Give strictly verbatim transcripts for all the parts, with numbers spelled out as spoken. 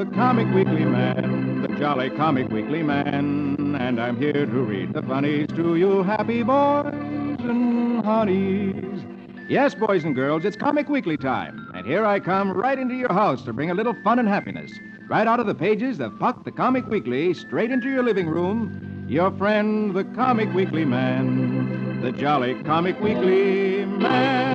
the Comic Weekly Man, the jolly Comic Weekly Man, and I'm here to read the funnies to you happy boys and honeys. Yes, boys and girls, it's Comic Weekly time, and here I come right into your house to bring a little fun and happiness. Right out of the pages of Puck the Comic Weekly, straight into your living room, your friend, the Comic Weekly Man, the jolly Comic Weekly Man.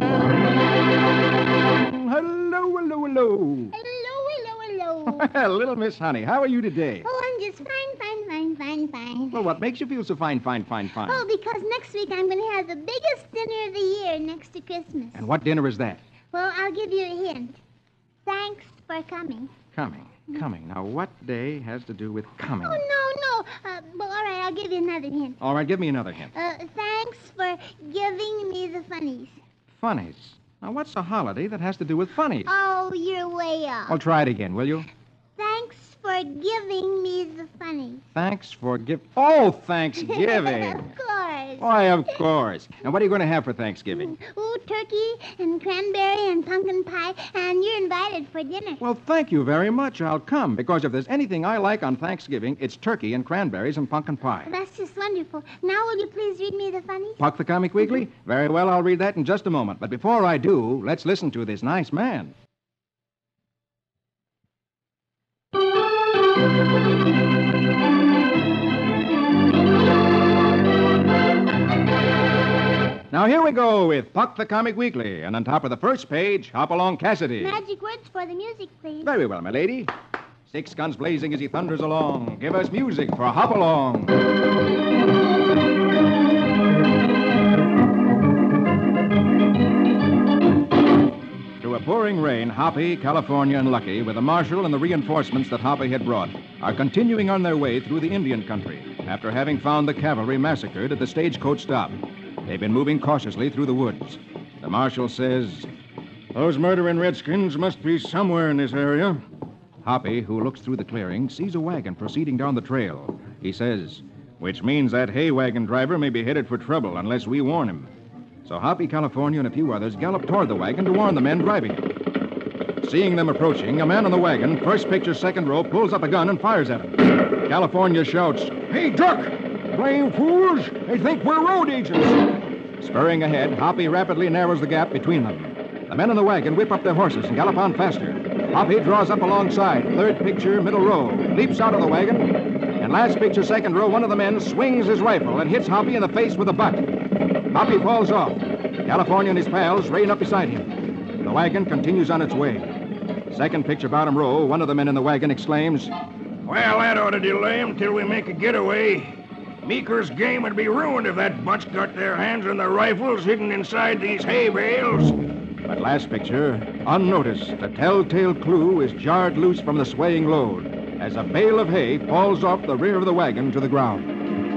Hello, hello, hello. Hello, hello, hello. Well, little Miss Honey, how are you today? Oh, I'm just fine, fine, fine, fine, fine. Well, what makes you feel so fine, fine, fine, fine? Oh, because next week I'm going to have the biggest dinner of the year next to Christmas. And what dinner is that? Well, I'll give you a hint. Thanks for coming. Coming, coming. Now, what day has to do with coming? Oh, no, no. Uh, well, all right, I'll give you another hint. All right, give me another hint. Uh, thanks for giving me the funnies. Funnies. Now, what's a holiday that has to do with funnies? Oh, you're way off. Well, try it again, will you? Thanks for giving me the funnies. Thanks for give. Oh, Thanksgiving. Of course. Why, of course. And what are you going to have for Thanksgiving? Ooh, turkey and cranberry and pumpkin pie, and you're invited for dinner. Well, thank you very much. I'll come, because if there's anything I like on Thanksgiving, it's turkey and cranberries and pumpkin pie. That's just wonderful. Now will you please read me the funnies? Puck the Comic Weekly? Very well, I'll read that in just a moment. But before I do, let's listen to this nice man. Now, here we go with Puck the Comic Weekly. And on top of the first page, Hopalong Cassidy. Magic words for the music, please. Very well, my lady. Six guns blazing as he thunders along. Give us music for Hopalong. Through a pouring rain, Hoppy, California, and Lucky, with the marshal and the reinforcements that Hoppy had brought, are continuing on their way through the Indian country after having found the cavalry massacred at the stagecoach stop. They've been moving cautiously through the woods. The marshal says, "Those murdering redskins must be somewhere in this area." Hoppy, who looks through the clearing, sees a wagon proceeding down the trail. He says, "Which means that hay wagon driver may be headed for trouble unless we warn him." So Hoppy, California, and a few others gallop toward the wagon to warn the men driving it. Seeing them approaching, a man on the wagon, first picture, second row, pulls up a gun and fires at him. California shouts, "Hey, duck! Blame fools! They think we're road agents!" Spurring ahead, Hoppy rapidly narrows the gap between them. The men in the wagon whip up their horses and gallop on faster. Hoppy draws up alongside, third picture, middle row, leaps out of the wagon, and last picture, second row, one of the men swings his rifle and hits Hoppy in the face with a butt. Hoppy falls off. California and his pals rein up beside him. The wagon continues on its way. Second picture, bottom row, one of the men in the wagon exclaims, "Well, that ought to delay 'em till we make a getaway. Meeker's game would be ruined if that bunch got their hands on the rifles hidden inside these hay bales." But last picture, unnoticed, a telltale clue is jarred loose from the swaying load as a bale of hay falls off the rear of the wagon to the ground.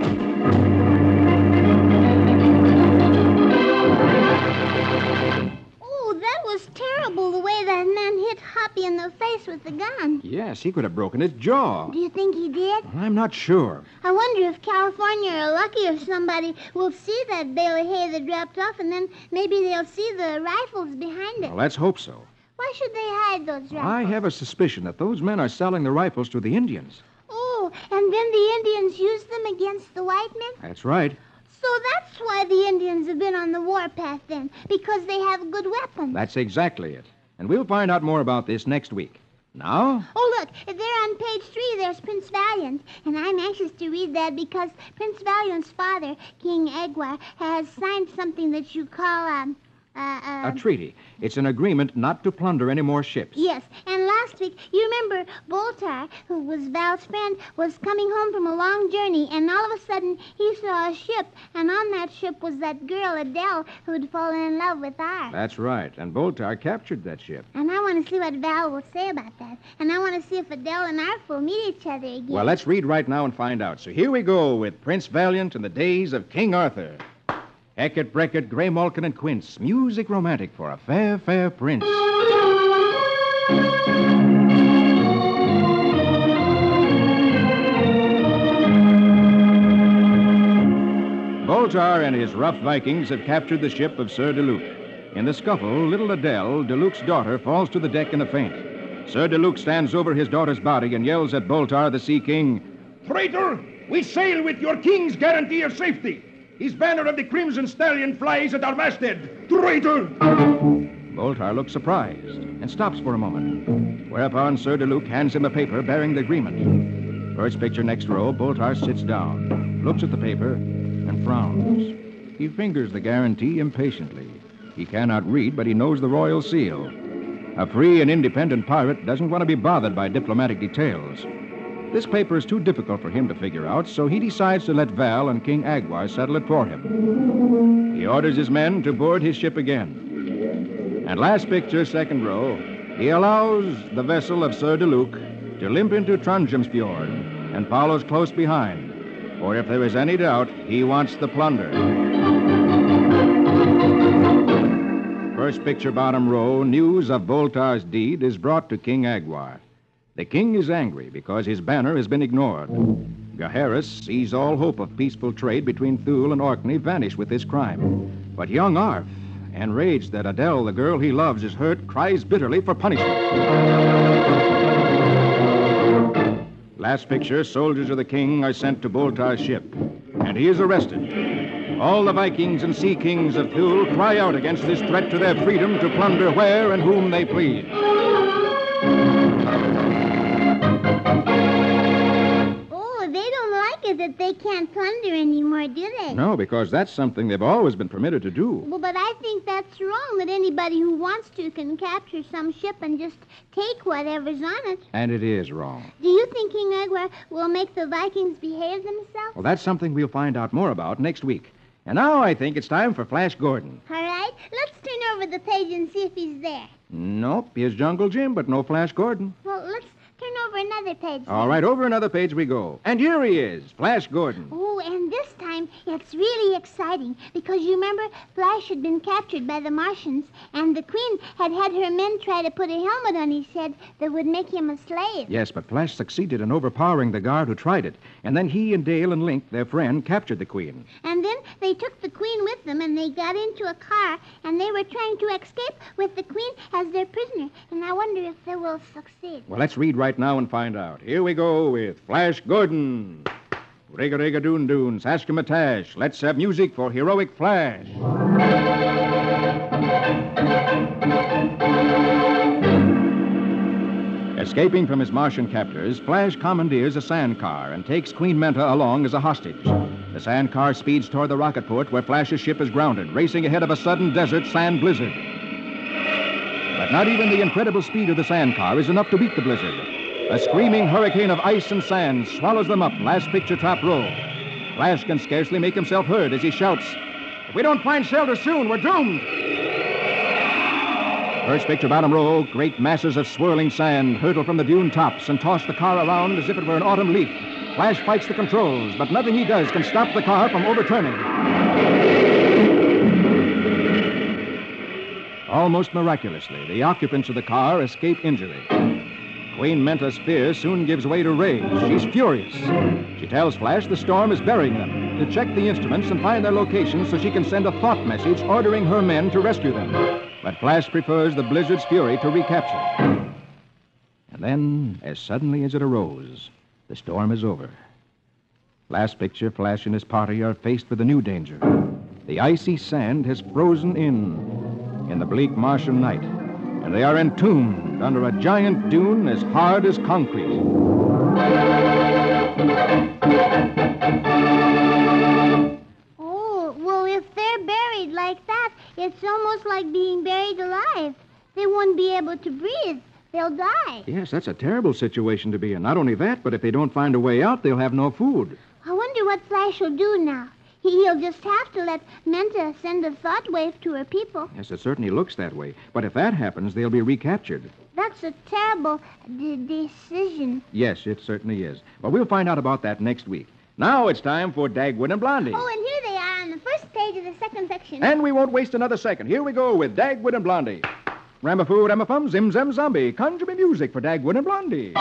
Oh, that was terrible, the way that man hit Hoppy in the face with the gun. Yes, he could have broken his jaw. Do you think he did? I'm not sure. I wonder if California or Lucky or somebody will see that bale of hay that dropped off, and then maybe they'll see the rifles behind it. Well, let's hope so. Why should they hide those rifles? I have a suspicion that those men are selling the rifles to the Indians. Oh, and then the Indians use them against the white men? That's right. So that's why the Indians have been on the warpath then, because they have good weapons. That's exactly it. And we'll find out more about this next week. Now? Oh, look, there on page three, there's Prince Valiant. And I'm anxious to read that because Prince Valiant's father, King Egwar, has signed something that you call, um, uh, uh... A treaty. It's an agreement not to plunder any more ships. Yes, and last week, you remember Boltar, who was Val's friend, was coming home from a long journey, and all of a sudden, he saw a ship, and on that ship was that girl, Adele, who had fallen in love with Ar. That's right, and Boltar captured that ship. And I want to see what Val will say about that, and I want to see if Adele and Arf will meet each other again. Well, let's read right now and find out. So here we go with Prince Valiant and the days of King Arthur. Eckert, Breckert, Grey Malkin, and Quince. Music romantic for a fair, fair prince. Boltar and his rough Vikings have captured the ship of Sir Deluc. In the scuffle, little Adele, Deluc's daughter, falls to the deck in a faint. Sir DeLuc stands over his daughter's body and yells at Boltar, the Sea King. Traitor! We sail with your king's guarantee of safety. His banner of the Crimson Stallion flies at our masthead. Traitor! Boltar looks surprised and stops for a moment, whereupon Sir DeLuc hands him a paper bearing the agreement. First picture next row, Boltar sits down, looks at the paper, and frowns. He fingers the guarantee impatiently. He cannot read, but he knows the royal seal. A free and independent pirate doesn't want to be bothered by diplomatic details. This paper is too difficult for him to figure out, so he decides to let Val and King Agwar settle it for him. He orders his men to board his ship again. And last picture, second row, he allows the vessel of Sir DeLuc to limp into Trondheimsfjord and follows close behind. For if there is any doubt, he wants the plunder. First picture, bottom row, news of Boltar's deed is brought to King Agwar. The king is angry because his banner has been ignored. Gaheris sees all hope of peaceful trade between Thule and Orkney vanish with this crime. But young Arf, enraged that Adele, the girl he loves, is hurt, cries bitterly for punishment. Last picture, soldiers of the king are sent to Boltar's ship, and he is arrested. All the Vikings and sea kings of Thule cry out against this threat to their freedom to plunder where and whom they please. Oh, they don't like it that they can't plunder anymore, do they? No, because that's something they've always been permitted to do. Well, but I think that's wrong, that anybody who wants to can capture some ship and just take whatever's on it. And it is wrong. Do you think King Agwar will make the Vikings behave themselves? Well, that's something we'll find out more about next week. And now I think it's time for Flash Gordon. All right, let's turn over the page and see if he's there. Nope, here's Jungle Jim, but no Flash Gordon. Well, let's turn over another page. All right, over another page we go. And here he is, Flash Gordon. Oh, and this time it's really exciting because you remember Flash had been captured by the Martians and the Queen had had her men try to put a helmet on his head that would make him a slave. Yes, but Flash succeeded in overpowering the guard who tried it. And then he and Dale and Link, their friend, captured the Queen. And then they took the Queen with them and they got into a car and they were trying to escape with the Queen as their prisoner. And I wonder if they will succeed. Well, let's read right now and find out. Here we go with Flash Gordon. Rig-a-rig-a-doon-doon, Saskimatash. Let's have music for Heroic Flash. Escaping from his Martian captors, Flash commandeers a sandcar and takes Queen Menta along as a hostage. The sandcar speeds toward the rocket port where Flash's ship is grounded, racing ahead of a sudden desert sand blizzard. But not even the incredible speed of the sandcar is enough to beat the blizzard. A screaming hurricane of ice and sand swallows them up, last picture top row. Flash can scarcely make himself heard as he shouts, "If we don't find shelter soon, we're doomed!" First picture bottom row, great masses of swirling sand hurtle from the dune tops and toss the car around as if it were an autumn leaf. Flash fights the controls, but nothing he does can stop the car from overturning. Almost miraculously, the occupants of the car escape injury. Queen Menta's fear soon gives way to rage. She's furious. She tells Flash the storm is burying them, to check the instruments and find their location so she can send a thought message ordering her men to rescue them. But Flash prefers the blizzard's fury to recapture. And then, as suddenly as it arose, the storm is over. Last picture, Flash and his party are faced with a new danger. The icy sand has frozen in in the bleak Martian night, and they are entombed under a giant dune as hard as concrete. Oh, well, if they're buried like that, it's almost like being buried alive. They won't be able to breathe. They'll die. Yes, that's a terrible situation to be in. Not only that, but if they don't find a way out, they'll have no food. I wonder what Flash will do now. He- He'll just have to let Menta send a thought wave to her people. Yes, it certainly looks that way. But if that happens, they'll be recaptured. That's a terrible d- decision. Yes, it certainly is. But we'll find out about that next week. Now it's time for Dagwood and Blondie. Oh, and here they are on the first page of the second section. And we won't waste another second. Here we go with Dagwood and Blondie. Ramafoo, Ramafum, Zim Zam Zombie. Conjure me music for Dagwood and Blondie.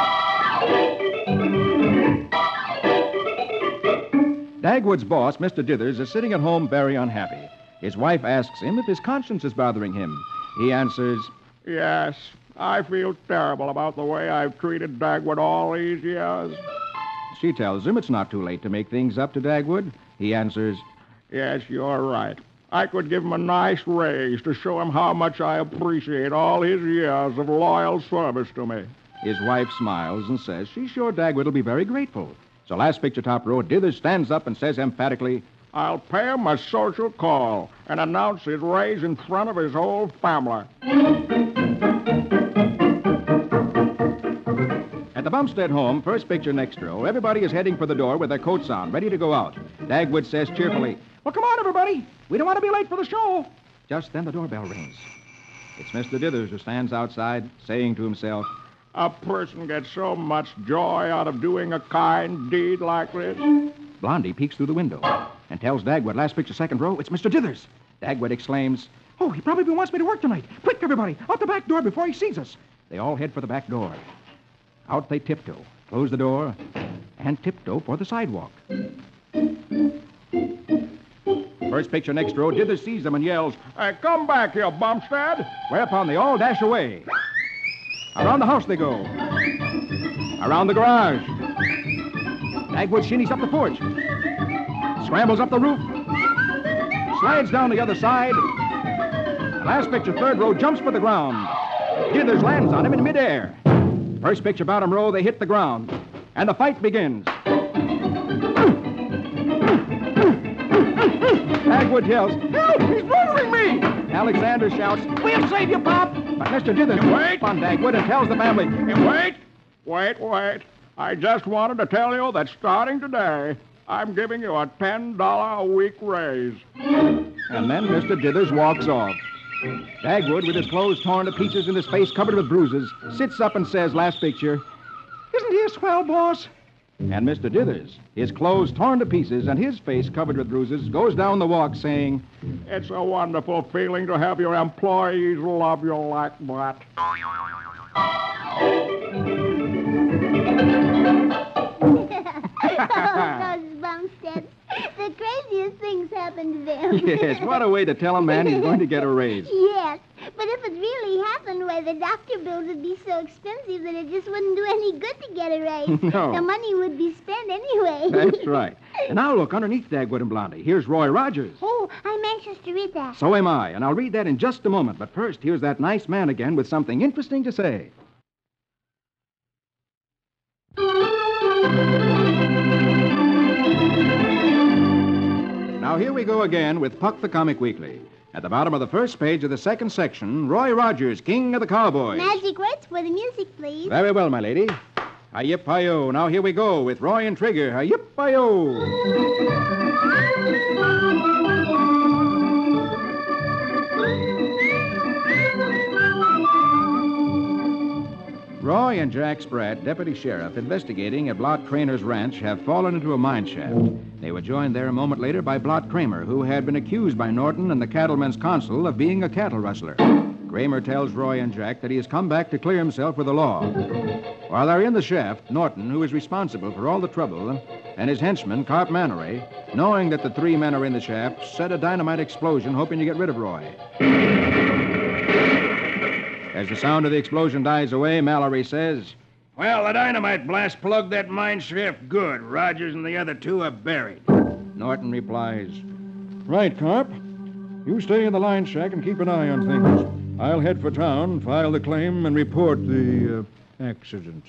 Dagwood's boss, Mister Dithers, is sitting at home very unhappy. His wife asks him if his conscience is bothering him. He answers, Yes, I feel terrible about the way I've treated Dagwood all these years. She tells him it's not too late to make things up to Dagwood. He answers, Yes, you're right. I could give him a nice raise to show him how much I appreciate all his years of loyal service to me. His wife smiles and says she's sure Dagwood will be very grateful. So last picture top row, Dithers stands up and says emphatically, I'll pay him a social call and announce his raise in front of his whole family. At the Bumstead home, first picture next row, everybody is heading for the door with their coats on, ready to go out. Dagwood says cheerfully, Well, come on, everybody. We don't want to be late for the show. Just then the doorbell rings. It's Mister Dithers who stands outside, saying to himself, A person gets so much joy out of doing a kind deed like this. Blondie peeks through the window and tells Dagwood, last picture, second row, it's Mister Dithers. Dagwood exclaims, Oh, he probably wants me to work tonight. Quick, everybody, out the back door before he sees us. They all head for the back door. Out they tiptoe, close the door, and tiptoe for the sidewalk. First picture next row, Dithers sees them and yells, Hey, come back here, Bumstead. Whereupon they all dash away. Around the house they go. Around the garage. Dagwood shinnies up the porch. Scrambles up the roof. Slides down the other side. The last picture, third row, jumps for the ground. Dithers lands on him in midair. First picture, bottom row, they hit the ground. And the fight begins. Dagwood yells, Help! He's murdering me! Alexander shouts, We'll save you, Pop! But Mister Dithers waits on Dagwood and tells the family, Wait, wait, wait. I just wanted to tell you that starting today, I'm giving you a ten dollars a week raise. And then Mister Dithers walks off. Dagwood, with his clothes torn to pieces and his face covered with bruises, sits up and says, last picture, Isn't he a swell boss? And Mister Dithers, his clothes torn to pieces and his face covered with bruises, goes down the walk saying, It's a wonderful feeling to have your employees love you like that. Oh, those Bumsteads. The craziest things happen to them. Yes, what a way to tell a man he's going to get a raise. Yes, but if it really happened, why, the doctor bills would be so expensive that it just wouldn't do any good to get a raise. No. The money would be spent anyway. That's right. And now look, underneath Dagwood and Blondie, here's Roy Rogers. Oh, I'm anxious to read that. So am I, and I'll read that in just a moment. But first, here's that nice man again with something interesting to say. Now, here we go again with Puck the Comic Weekly. At the bottom of the first page of the second section, Roy Rogers, King of the Cowboys. Magic words for the music, please. Very well, my lady. Hi-yip-hi-yo. Now, here we go with Roy and Trigger. Hi-yip-hi-yo. Roy and Jack Spratt, deputy sheriff, investigating at Blot Kramer's ranch, have fallen into a mine shaft. They were joined there a moment later by Blot Kramer, who had been accused by Norton and the cattlemen's consul of being a cattle rustler. Kramer tells Roy and Jack that he has come back to clear himself with the law. While they're in the shaft, Norton, who is responsible for all the trouble, and his henchman, Carp Mannery, knowing that the three men are in the shaft, set a dynamite explosion hoping to get rid of Roy. As the sound of the explosion dies away, Mallory says, Well, the dynamite blast plugged that mine shaft good. Rogers and the other two are buried. Norton replies, Right, Carp. You stay in the line shack and keep an eye on things. I'll head for town, file the claim, and report the uh, accident.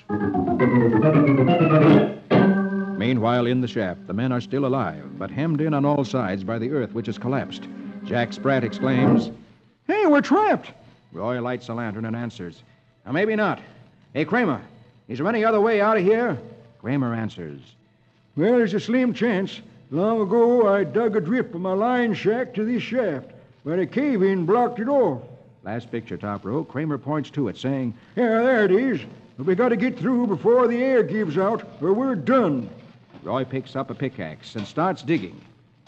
Meanwhile, in the shaft, the men are still alive, but hemmed in on all sides by the earth, which has collapsed. Jack Spratt exclaims, Hey, we're trapped! Roy lights a lantern and answers, Now, maybe not. Hey, Kramer, is there any other way out of here? Kramer answers, Well, there's a slim chance. Long ago, I dug a drip from my line shack to this shaft, but a cave-in blocked it off. Last picture, top row, Kramer points to it, saying, Yeah, there it is. But we got to get through before the air gives out, or we're done. Roy picks up a pickaxe and starts digging.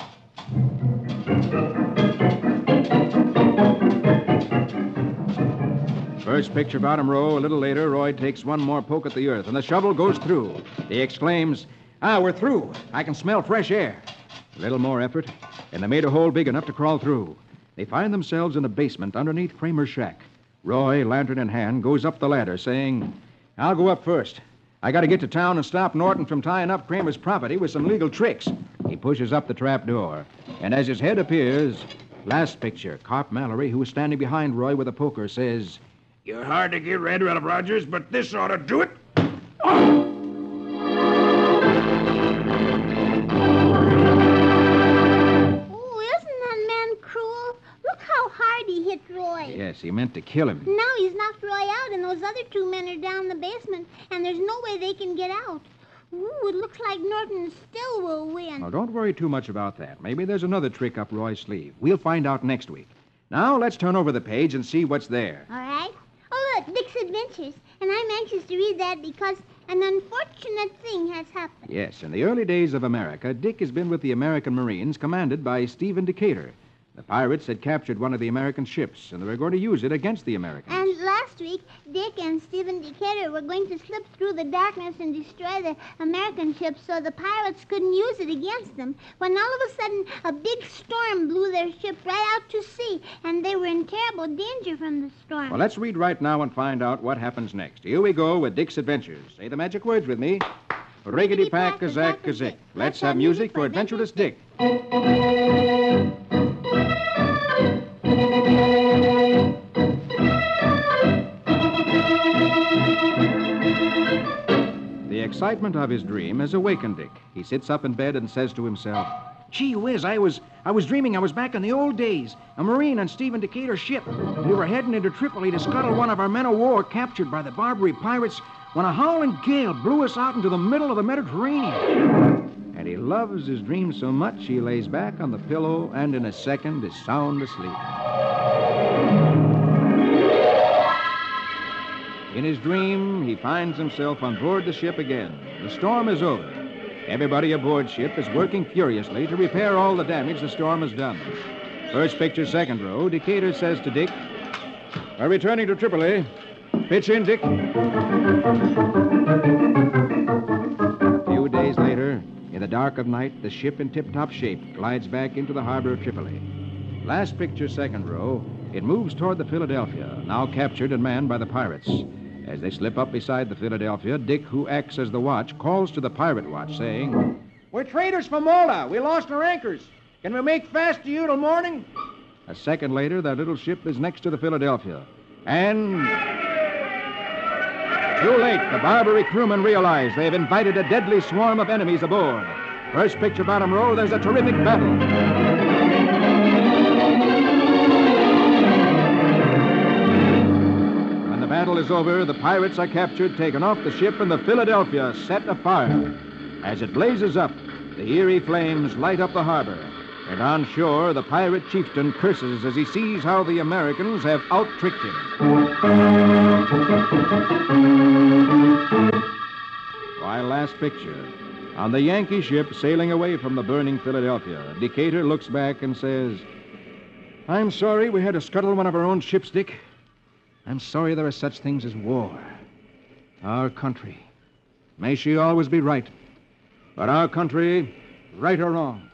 First picture, bottom row. A little later, Roy takes one more poke at the earth, and the shovel goes through. He exclaims, Ah, we're through. I can smell fresh air. A little more effort, and they made a hole big enough to crawl through. They find themselves in a basement underneath Kramer's shack. Roy, lantern in hand, goes up the ladder, saying, I'll go up first. I got to get to town and stop Norton from tying up Kramer's property with some legal tricks. He pushes up the trap door, and as his head appears, last picture, Carp Mallory, who is standing behind Roy with a poker, says, You're hard to get rid of, Rogers, but this ought to do it. Oh, isn't that man cruel? Look how hard he hit Roy. Yes, he meant to kill him. Now he's knocked Roy out, and those other two men are down in the basement, and there's no way they can get out. Ooh, it looks like Norton still will win. Well, don't worry too much about that. Maybe there's another trick up Roy's sleeve. We'll find out next week. Now, let's turn over the page and see what's there. All right. Oh, look, Dick's Adventures. And I'm anxious to read that because an unfortunate thing has happened. Yes, in the early days of America, Dick has been with the American Marines commanded by Stephen Decatur. The pirates had captured one of the American ships, and they were going to use it against the Americans. And last week, Dick and Stephen Decatur were going to slip through the darkness and destroy the American ship so the pirates couldn't use it against them. When all of a sudden, a big storm blew their ship right out to sea, and they were in terrible danger from the storm. Well, let's read right now and find out what happens next. Here we go with Dick's Adventures. Say the magic words with me. Riggedy-pack-a-zack-a-zick. Let's have music for Adventurous Dick. The excitement of his dream has awakened Dick. He sits up in bed and says to himself, Gee whiz, I was I was dreaming I was back in the old days. A Marine on Stephen Decatur's ship. We were heading into Tripoli to scuttle one of our men of war captured by the Barbary pirates when a howling gale blew us out into the middle of the Mediterranean. And he loves his dream so much he lays back on the pillow and in a second is sound asleep. In his dream, he finds himself on board the ship again. The storm is over. Everybody aboard ship is working furiously to repair all the damage the storm has done. First picture, second row, Decatur says to Dick, We're returning to Tripoli. Pitch in, Dick. A few days later, in the dark of night, the ship in tip-top shape glides back into the harbor of Tripoli. Last picture, second row, it moves toward the Philadelphia, now captured and manned by the pirates. As they slip up beside the Philadelphia, Dick, who acts as the watch, calls to the pirate watch, saying, We're traders from Malta. We lost our anchors. Can we make fast to you till morning? A second later, that little ship is next to the Philadelphia. And too late, the Barbary crewmen realize they've invited a deadly swarm of enemies aboard. First picture, bottom row, there's a terrific battle. The battle is over, the pirates are captured, taken off the ship, and the Philadelphia set afire. As it blazes up, the eerie flames light up the harbor. And on shore, the pirate chieftain curses as he sees how the Americans have out-tricked him. While last picture, on the Yankee ship sailing away from the burning Philadelphia, Decatur looks back and says, I'm sorry we had to scuttle one of our own ships, Dick. I'm sorry there are such things as war. Our country. May she always be right. But our country, right or wrong.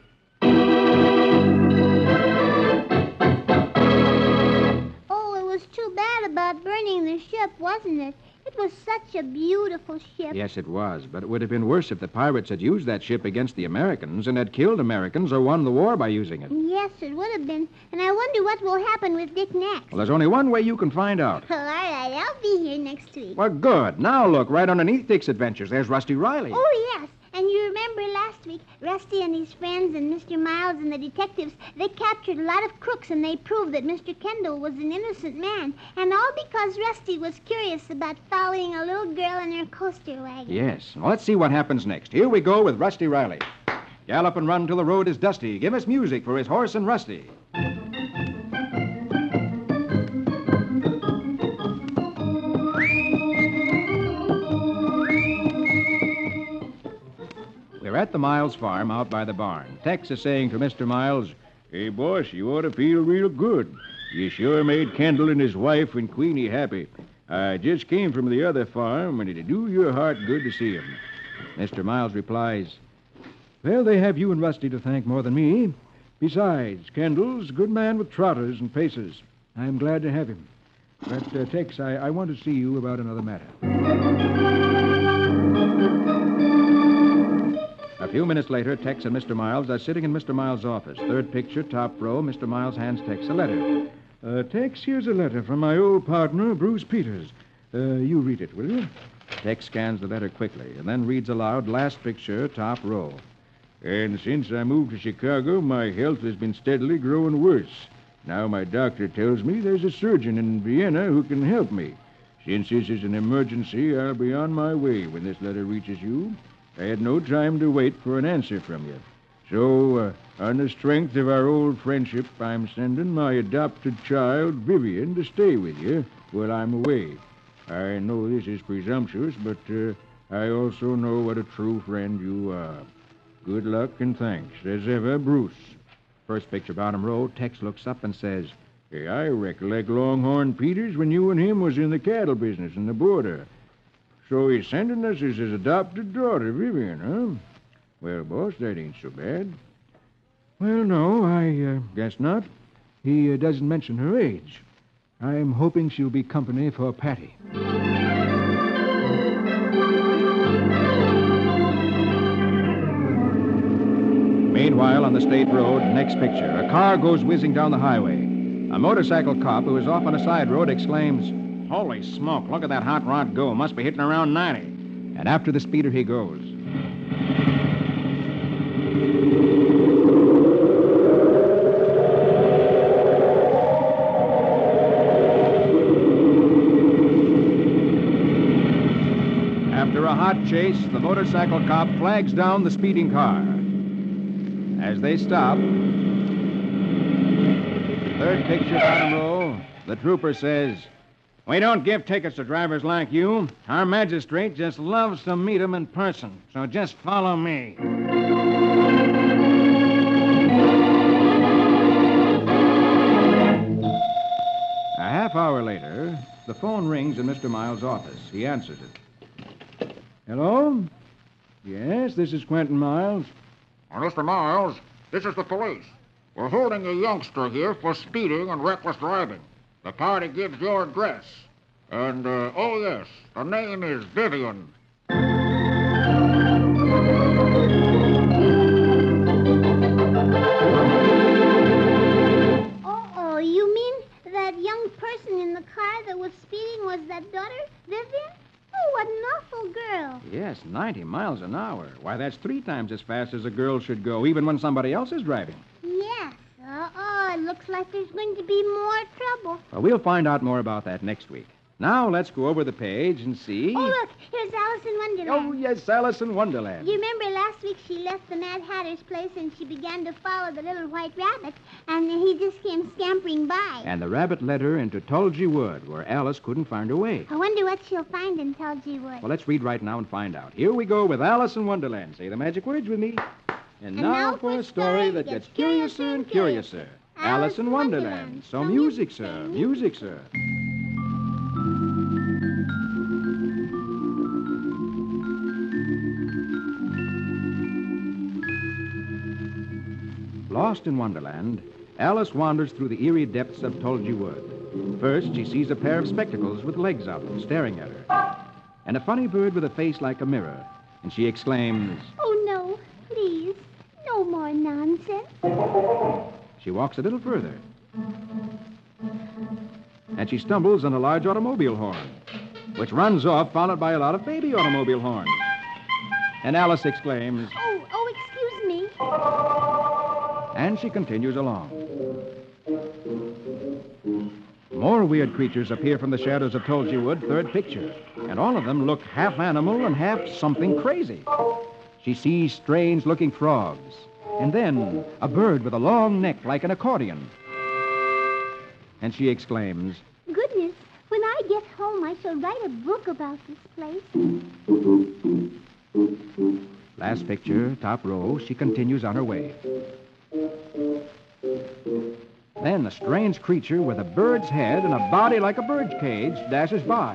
Oh, it was too bad about burning the ship, wasn't it? It was such a beautiful ship. Yes, it was, but it would have been worse if the pirates had used that ship against the Americans and had killed Americans or won the war by using it. Yes, it would have been. And I wonder what will happen with Dick next. Well, there's only one way you can find out. Well, all right, I'll be here next week. Well, good. Now look, right underneath Dick's Adventures, there's Rusty Riley. Oh, yes. And you remember last week, Rusty and his friends and Mister Miles and the detectives, they captured a lot of crooks and they proved that Mister Kendall was an innocent man. And all because Rusty was curious about following a little girl in her coaster wagon. Yes. Well, let's see what happens next. Here we go with Rusty Riley. Gallop and run till the road is dusty. Give us music for his horse and Rusty. We're at the Miles farm out by the barn. Tex is saying to Mister Miles, Hey, boss, you ought to feel real good. You sure made Kendall and his wife and Queenie happy. I just came from the other farm, and it'd do your heart good to see 'em. Mister Miles replies, Well, they have you and Rusty to thank more than me. Besides, Kendall's a good man with trotters and paces. I'm glad to have him. But, uh, Tex, I, I want to see you about another matter. A few minutes later, Tex and Mister Miles are sitting in Mister Miles' office. Third picture, top row, Mister Miles hands Tex a letter. Uh, Tex, here's a letter from my old partner, Bruce Peters. Uh, you read it, will you? Tex scans the letter quickly and then reads aloud, last picture, top row. And since I moved to Chicago, my health has been steadily growing worse. Now my doctor tells me there's a surgeon in Vienna who can help me. Since this is an emergency, I'll be on my way when this letter reaches you. I had no time to wait for an answer from you. So, uh, on the strength of our old friendship, I'm sending my adopted child, Vivian, to stay with you while I'm away. I know this is presumptuous, but uh, I also know what a true friend you are. Good luck and thanks. As ever, Bruce. First picture, bottom row, Tex looks up and says, Hey, I recollect Longhorn Peters when you and him was in the cattle business in the border. So he's sending us as his adopted daughter, Vivian, huh? Well, boss, that ain't so bad. Well, no, I uh, guess not. He uh, doesn't mention her age. I'm hoping she'll be company for Patty. Meanwhile, on the state road, next picture, a car goes whizzing down the highway. A motorcycle cop who is off on a side road exclaims, Holy smoke, look at that hot rod go. Must be hitting around ninety. And after the speeder he goes. After a hot chase, the motorcycle cop flags down the speeding car. As they stop, third picture, bottom row, the trooper says, We don't give tickets to drivers like you. Our magistrate just loves to meet 'em in person, so just follow me. A half hour later, the phone rings in Mister Miles' office. He answers it. Hello? Yes, this is Quentin Miles. Well, Mister Miles, this is the police. We're holding a youngster here for speeding and reckless driving. The party gives your address. And, uh, oh, yes, the name is Vivian. Uh-oh, you mean that young person in the car that was speeding was that daughter, Vivian? Oh, what an awful girl. Yes, ninety miles an hour. Why, that's three times as fast as a girl should go, even when somebody else is driving. Yes. Uh-oh, it looks like there's going to be more trouble. Well, we'll find out more about that next week. Now, let's go over the page and see... Oh, look, here's Alice in Wonderland. Oh, yes, Alice in Wonderland. You remember last week she left the Mad Hatter's place and she began to follow the little white rabbit, and he just came scampering by. And the rabbit led her into Tulgey Wood, where Alice couldn't find her way. I wonder what she'll find in Tulgey Wood. Well, let's read right now and find out. Here we go with Alice in Wonderland. Say the magic words with me. And, And now for a story that gets curiouser and curiouser. Alice in Wonderland. So music, sir. Music, sir. Lost in Wonderland, Alice wanders through the eerie depths of Tulgey Wood. First, she sees a pair of spectacles with legs out staring at her, and a funny bird with a face like a mirror. And she exclaims, Oh, no, please, no more nonsense. She walks a little further, and she stumbles on a large automobile horn, which runs off, followed by a lot of baby automobile horns. And Alice exclaims, Oh, oh, excuse me. and she continues along. More weird creatures appear from the shadows of Tulgey Wood, third picture, and all of them look half animal and half something crazy. She sees strange-looking frogs, and then a bird with a long neck like an accordion. And she exclaims, Goodness, when I get home, I shall write a book about this place. last picture, top row, she continues on her way. Then a strange creature with a bird's head and a body like a bird's cage dashes by.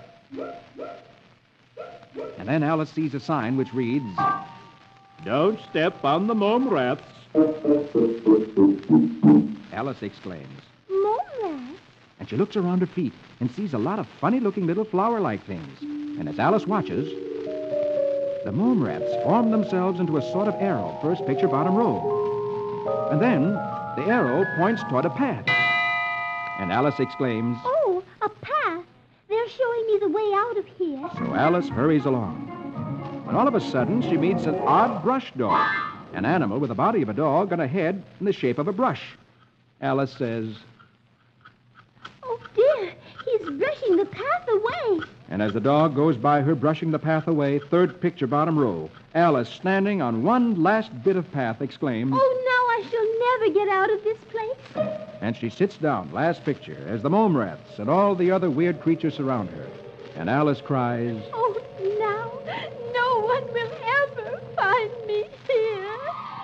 And then Alice sees a sign which reads, Don't step on the mome rats. Alice exclaims, Mole rats? and and she looks around her feet and sees a lot of funny-looking little flower-like things. And as Alice watches, the mome rats form themselves into a sort of arrow, first picture bottom row. And then the arrow points toward a path. And Alice exclaims, Oh, a path. They're showing me the way out of here. So Alice hurries along. When all of a sudden she meets an odd brush dog, an animal with the body of a dog and a head in the shape of a brush. Alice says, Oh, dear. He's brushing the path away. and as the dog goes by her brushing the path away, third picture bottom row, Alice, standing on one last bit of path, exclaims, Oh, now I shall never get out of this place. and she sits down, last picture, as the mome rats and all the other weird creatures surround her. And Alice cries, Oh, now no one will ever find me here.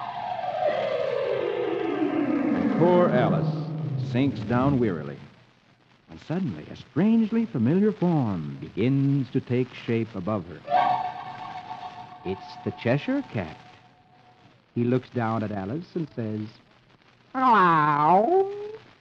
and poor Alice sinks down wearily. And suddenly, a strangely familiar form begins to take shape above her. It's the Cheshire Cat. He looks down at Alice and says, Hello.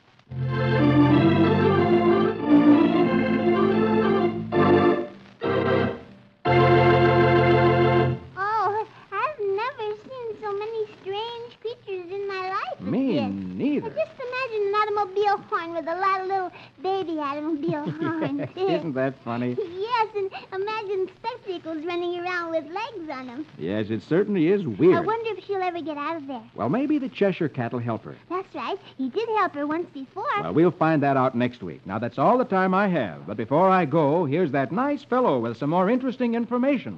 Oh, I've never seen so many strange creatures in my life. as Me this. neither. Just imagine an automobile horn with a lot of little baby automobile horns. Isn't that funny? Yes, and imagine spectacles running around with legs on them. Yes, it certainly is I weird. wonder if she'll ever get out of there. Well, maybe the Cheshire Cat will help her. That's right. He did help her once before. Well, we'll find that out next week. Now, that's all the time I have. But before I go, here's that nice fellow with some more interesting information.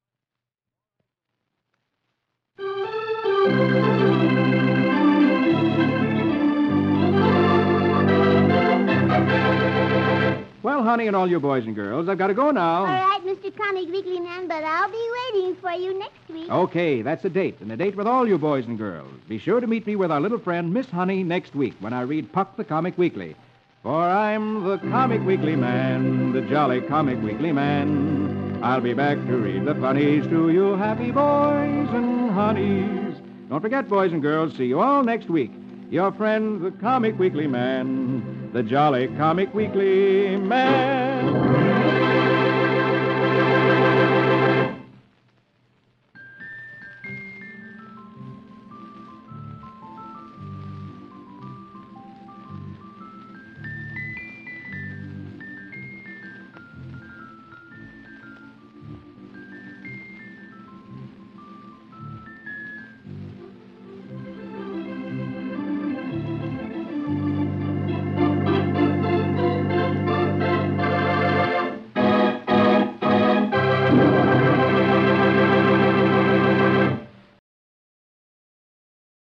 Well, honey, and all you boys and girls, I've got to go now. All right, Mister Comic Weekly Man, but I'll be waiting for you next week. Okay, that's a date, and a date with all you boys and girls. Be sure to meet me with our little friend, Miss Honey, next week when I read Puck the Comic Weekly. For I'm the Comic Weekly Man, the jolly Comic Weekly Man. I'll be back to read the funnies to you happy boys and honeys. Don't forget, boys and girls, see you all next week. Your friend, the Comic Weekly Man, the jolly Comic Weekly Man.